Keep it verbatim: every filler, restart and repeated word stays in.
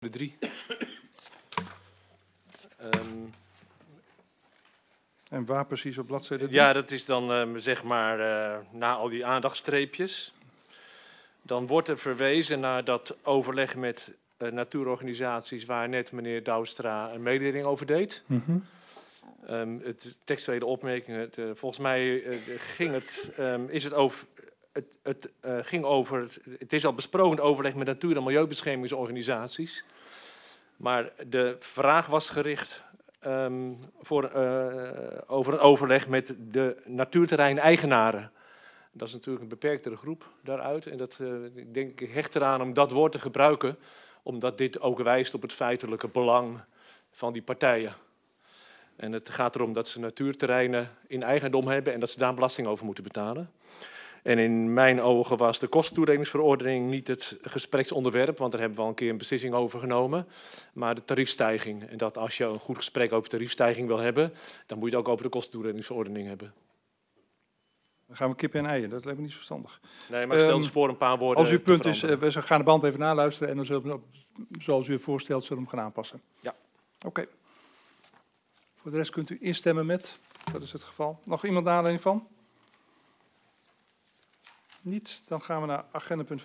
De drie. um, En waar precies op bladzijde drie? ja, dat is dan um, zeg maar uh, na al die aandachtstreepjes. Dan wordt er verwezen naar dat overleg met uh, natuurorganisaties waar net meneer Douwstra een mededeling over deed. Mm-hmm. Um, het textuele opmerkingen. Het, uh, volgens mij uh, ging het, um, is het over. Het, het uh, ging over. Het, het is al besproken het overleg met natuur- en milieubeschermingsorganisaties. Maar de vraag was gericht um, voor, uh, over een overleg met de natuurterrein-eigenaren. Dat is natuurlijk een beperktere groep daaruit. En dat, uh, ik denk, ik hecht eraan om dat woord te gebruiken, omdat dit ook wijst op het feitelijke belang van die partijen. En het gaat erom dat ze natuurterreinen in eigendom hebben en dat ze daar belasting over moeten betalen. En in mijn ogen was de kostentoedelingsverordening niet het gespreksonderwerp, want daar hebben we al een keer een beslissing over genomen, maar de tariefstijging. En dat als je een goed gesprek over tariefstijging wil hebben, dan moet je het ook over de kostentoedelingsverordening hebben. Dan gaan we kippen en eieren, dat lijkt me niet zo verstandig. Nee, maar stel Um, eens voor een paar woorden. Als uw punt is, veranderen. uh, we gaan de band even naluisteren en dan zullen we, zoals u het voorstelt, zullen we hem gaan aanpassen. Ja. Oké. Okay. Voor de rest kunt u instemmen met, dat is het geval. Nog iemand naar aanleiding van? Niet, dan gaan we naar agenda punt